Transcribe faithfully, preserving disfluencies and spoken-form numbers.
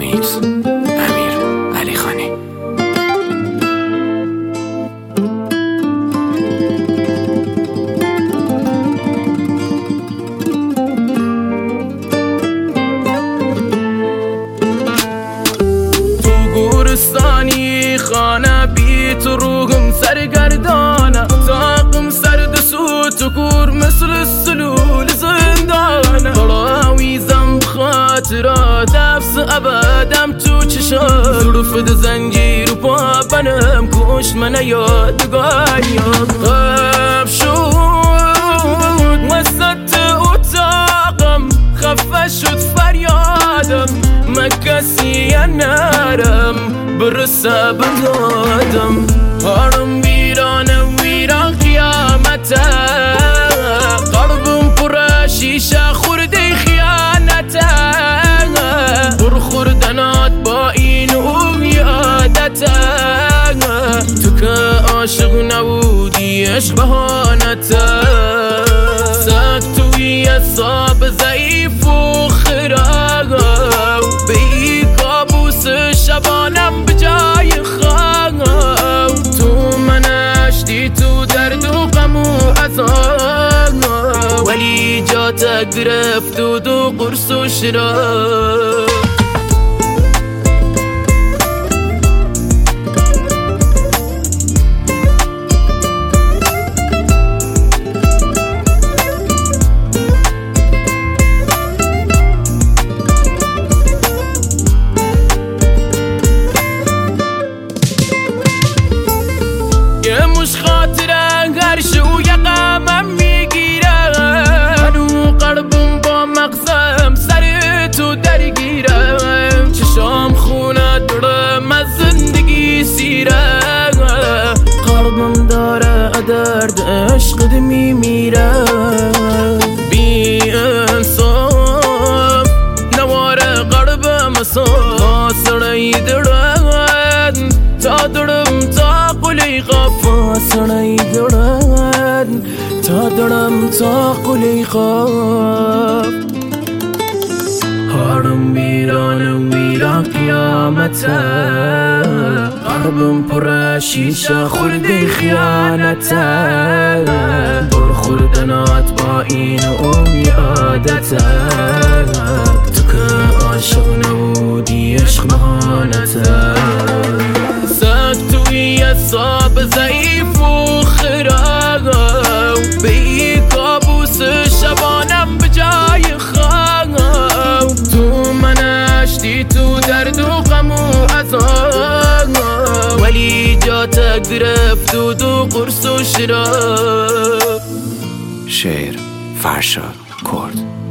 میکس امیر علی خانی. تو گورستانی خانه بی تو روحم سرگردانه، اتاقم سرد سوت و کور مثل سلول زندانه. براویزم خاطرات نفس ابدم تو چشم، ظروف زنجیر و پا بنم کشت من یادگاریم. غب شد وسط اتاقم، خفه شد فریادم، من کسی نرم برسه بدادم. هارم ویرانه ویران قیامته، قلبم پر شیشه خورده خیانته. پر خوردنات با این اون عادته، تو که عاشق نبودی عشق بهانته. سگ توی حساب ضعیف و خراب، به این کابوس شبانم به جای خواب. تو من اشتی تو درد و غم و عذاب، ولی جات گرفت و دو قرص و شراب. یه مش خاطره هر شو یقمم میگیره، هنو قلبم با مغزم سر تو درگیره. چشام خونه دارم از زندگی سیره، قلبم داره درد عشق میمیره. بی انصاف نواره قلبم ساسره درد، تا دارم تا قلی غفا سنی درد، تا دارم تا قلی غف. هارم ویران ویران قیامته، قلبم پر شیشه خورده خیانته. پر خوردنات با این اون عادته، تو که عاشق نبودی عشق بهانته. توی حساب ضعیف و خراب، به این کابوس شبانم به جای خواب. تو من اشتی تو درد و غم و عذاب، ولی جات گرفت و دو قرص و شراب. شعر فرشاد کرد.